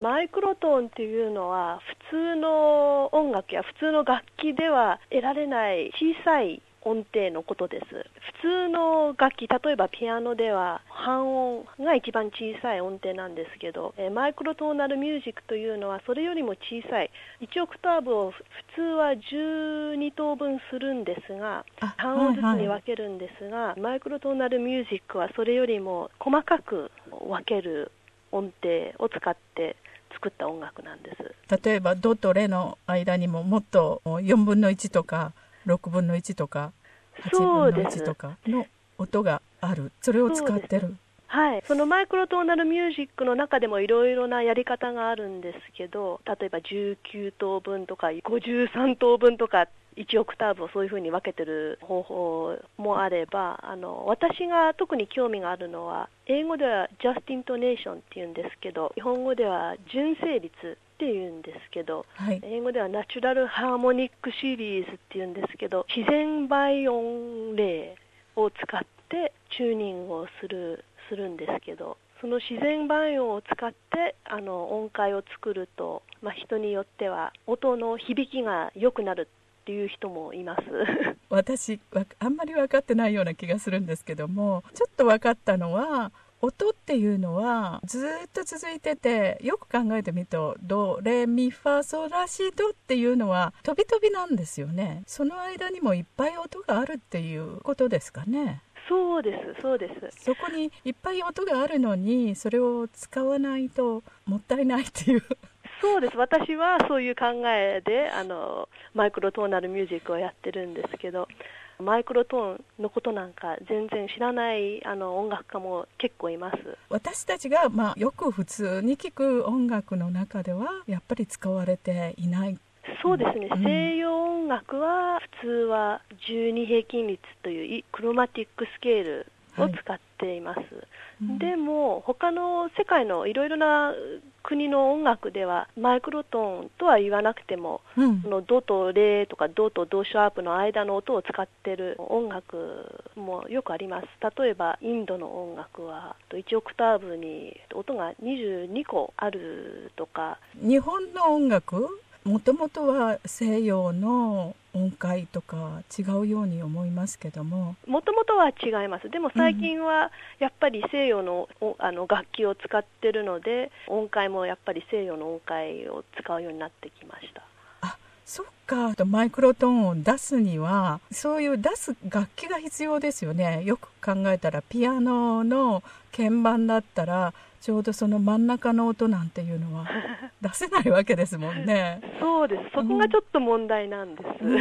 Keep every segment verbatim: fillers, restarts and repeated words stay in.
マイクロトーンっていうのは普通の音楽や普通の楽器では得られない小さい音程のことです。普通の楽器、例えばピアノでは半音が一番小さい音程なんですけど、えマイクロトーナルミュージックというのはそれよりも小さいいちオクターブを普通はじゅうに等分するんですが、半音ずつに分けるんですが、はいはい、マイクロトーナルミュージックはそれよりも細かく分ける音程を使って作った音楽なんです。 例えばドとレの間にももっとよんぶんのいちとかろくぶんのいちとかはちぶんのいちとかの音がある。それを使ってる。 はい、そのマイクロトーナルミュージックの中でもいろいろなやり方があるんですけど、例えばじゅうきゅう等分とかごじゅうさん等分とかいちオクターブをそういうふうに分けてる方法もあれば、あの私が特に興味があるのは英語ではジャスティントネーションっていうんですけど、日本語では純正率っていうんですけど、はい、英語ではナチュラルハーモニックシリーズっていうんですけど、自然倍音例を使ってチューニングをするするんですけど、その自然倍音を使ってあの音階を作ると、まあ、人によっては音の響きが良くなるっていう人もいます私あんまり分かってないような気がするんですけども、ちょっと分かったのは、音っていうのはずっと続いてて、よく考えてみるとドレミファソラシドっていうのは飛び飛びなんですよね。その間にもいっぱい音があるっていうことですかね。 そうですそうです。 そこにいっぱい音があるのにそれを使わないともったいないっていうそうです。私はそういう考えであのマイクロトーナルミュージックをやってるんですけど、マイクロトーンのことなんか全然知らないあの音楽家も結構います。 私たちが、まあ、よく普通に聴く音楽の中ではやっぱり使われていない。 そうですね、うん、西洋音楽は普通はじゅうに平均率というクロマティックスケールを使っています、はい、うん、でも他の世界のいろいろな国の音楽ではマイクロトーンとは言わなくても、うん、のドとレとかドとドシャープの間の音を使っている音楽もよくあります。例えばインドの音楽はいちオクターブに音がにじゅうにこあるとか。 日本の音楽もともとは西洋の音階とか違うように思いますけども、 もともとは違います。でも最近はやっぱり西洋の、あの楽器を使っているので、音階もやっぱり西洋の音階を使うようになってきました。 あ、そっか。マイクロトーンを出すにはそういう出す楽器が必要ですよね。よく考えたらピアノの鍵盤だったらちょうどその真ん中の音なんていうのは出せないわけですもんね。 そうです。そこがちょっと問題なんです、うん、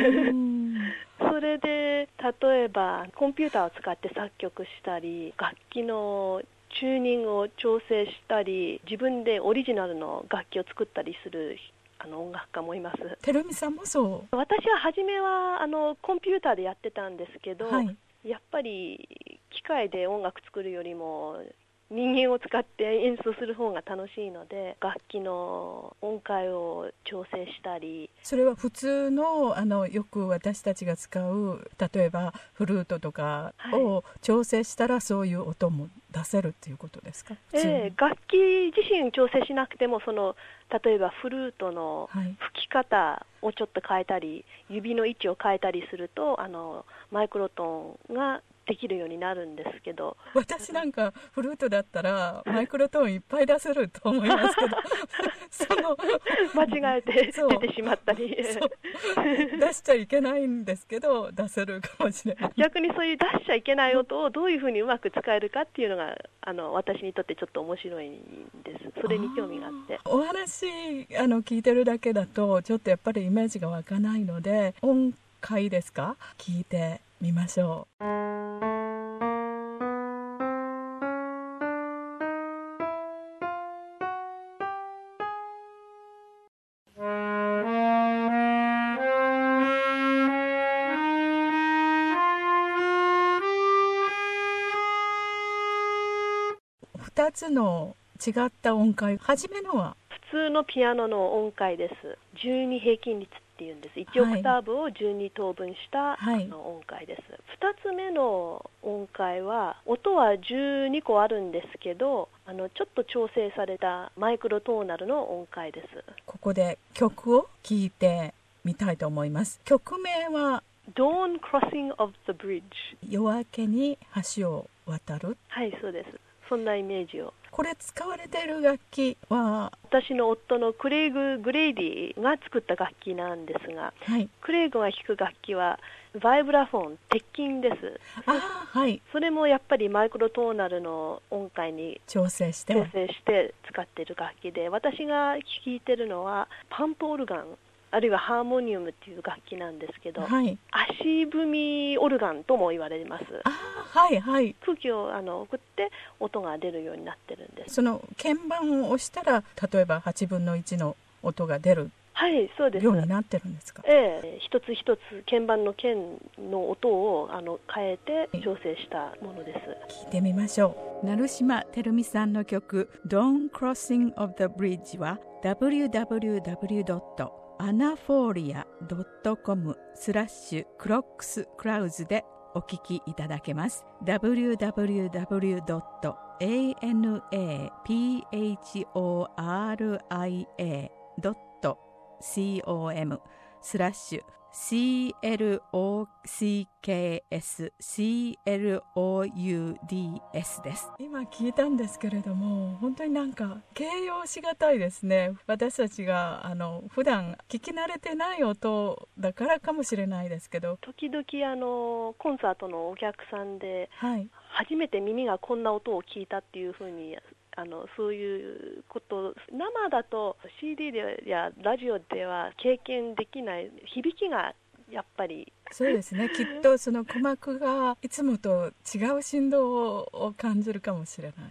それで例えばコンピューターを使って作曲したり、楽器のチューニングを調整したり、自分でオリジナルの楽器を作ったりするあの音楽家もいます。 てるみさんもそう？ 私は初めはあのコンピューターでやってたんですけど、はい、やっぱり機械で音楽作るよりも人間を使って演奏する方が楽しいので、楽器の音階を調整したり。 それは普通 の, あのよく私たちが使う例えばフルートとかを調整したらそういう音も出せるっていうことですか？ えー、楽器自身調整しなくても、その例えばフルートの吹き方をちょっと変えたり、はい、指の位置を変えたりするとあのマイクロトーンができるようになるんですけど、 私なんかフルートだったらマイクロトーンいっぱい出せると思いますけどその間違えて出てしまったり出しちゃいけないんですけど出せるかもしれない。 逆にそういう出しちゃいけない音をどういうふうにうまく使えるかっていうのがあの私にとってちょっと面白いんです。それに興味があって、 お話あの聞いてるだけだとちょっとやっぱりイメージが湧かないので、音階ですか、聞いてみましょう。ふたつの違った音階、初めのは普通のピアノの音階です。じゅうに平均率ってっていうんです。いちオクターブをじゅうに等分した、 はい、 あの音階です。ふたつめの音階は、音はじゅうにこあるんですけど、あのちょっと調整されたマイクロトーナルの音階です。 ここで曲を聴いてみたいと思います。曲名は Dawn Crossing of the Bridge。 夜明けに橋を渡る。 はい、そうです。そんなイメージを。 これ使われている楽器は私の夫のクレイグ・グレイディが作った楽器なんですが、 はい、 クレイグが弾く楽器はバイブラフォン、鉄筋です。 あ、はい、 それもやっぱりマイクロトーナルの音階に調整して調整して使っている楽器で、私が弾いてるのはパンプオルガン、あるいはハーモニウムっていう楽器なんですけど、 はい、 足踏みオルガンとも言われます。 あ、はいはい、 空気をあの送って音が出るようになってるんです。 その鍵盤を押したら例えばはちぶんのいちの音が出る、 はい、そうです。 ようになってるんですか。 ええ、一つ一つ鍵盤の鍵の音をあの変えて調整したものです。 聞いてみましょう。成島照美さんの曲 Dawn Crossing of the Bridge は ダブリューダブリューダブリュードットアナフォーリアドットコムスラッシュクロックスクラウズでお聞きいただけます。ダブリューダブリューダブリュードットアナフォーリアドットコムスラッシュ クロックスクラウド です。今聞いたんですけれども、本当になんか形容しがたいですね。私たちがあの普段聞き慣れてない音だからかもしれないですけど、 時々あのコンサートのお客さんで、 はい、 初めて耳がこんな音を聞いたっていうふうにあのそういうこと生だと シーディー でやラジオでは経験できない響きがやっぱりそうですねきっとその鼓膜がいつもと違う振動を感じるかもしれない。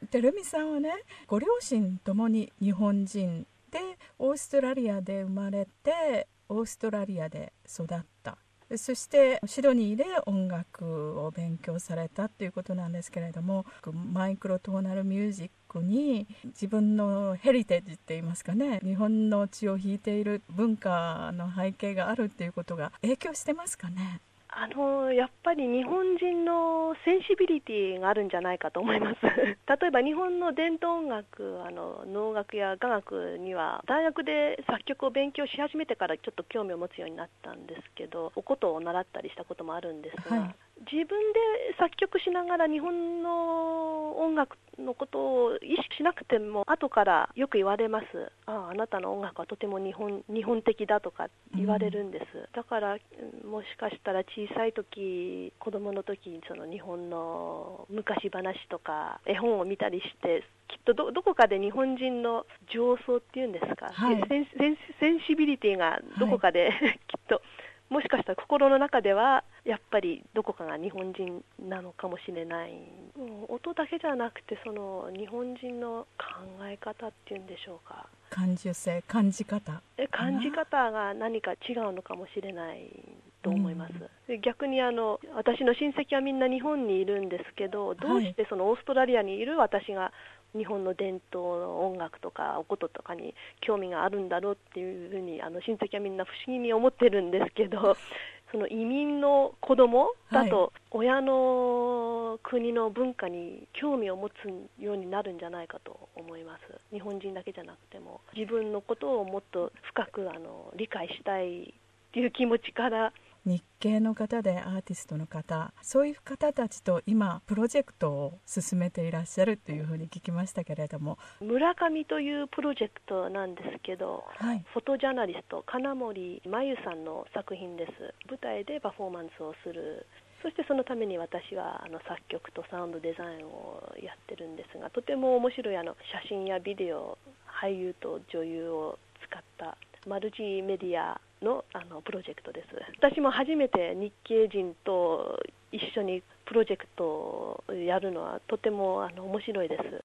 てるみさんはね、ご両親ともに日本人でオーストラリアで生まれてオーストラリアで育った、そしてシドニーで音楽を勉強されたっていうことなんですけれども、マイクロトーナルミュージックに自分のヘリテージって言いますかね、日本の血を引いている文化の背景があるっていうことが影響してますかね。 あのやっぱり日本人のセンシビリティがあるんじゃないかと思います例えば日本の伝統音楽、あの能楽や雅楽には大学で作曲を勉強し始めてからちょっと興味を持つようになったんですけど、お琴を習ったりしたこともあるんですが、はい、自分で作曲しながら日本の音楽のことを意識しなくても後からよく言われます。ああ、あなたの音楽はとても日本、日本的だとか言われるんです、うん、だからもしかしたら小さい時、子供の時にその日本の昔話とか絵本を見たりしてきっと ど, どこかで日本人の情操っていうんですか、はい、セ, ンセ, ンセンシビリティがどこかで、はい、きっともしかしたら心の中ではやっぱりどこかが日本人なのかもしれない。音だけじゃなくてその日本人の考え方っていうんでしょうか、 感受性、感じ方感じ方が何か違うのかもしれないと思います、うん、逆にあの私の親戚はみんな日本にいるんですけど、どうしてそのオーストラリアにいる私が日本の伝統の音楽とかお琴とかに興味があるんだろうっていうふうにあの親戚はみんな不思議に思ってるんですけどその移民の子供だと親の国の文化に興味を持つようになるんじゃないかと思います。日本人だけじゃなくても自分のことをもっと深くあの理解したいっていう気持ちから、 日系の方でアーティストの方、そういう方たちと今プロジェクトを進めていらっしゃるというふうに聞きましたけれども、 村上というプロジェクトなんですけど、はい、フォトジャーナリスト金森真由さんの作品です。舞台でパフォーマンスをする、そしてそのために私はあの作曲とサウンドデザインをやってるんですが、とても面白いあの写真やビデオ、俳優と女優を使ったマルチメディアのあのプロジェクトです。私も初めて日系人と一緒にプロジェクトをやるのはとてもあの面白いです。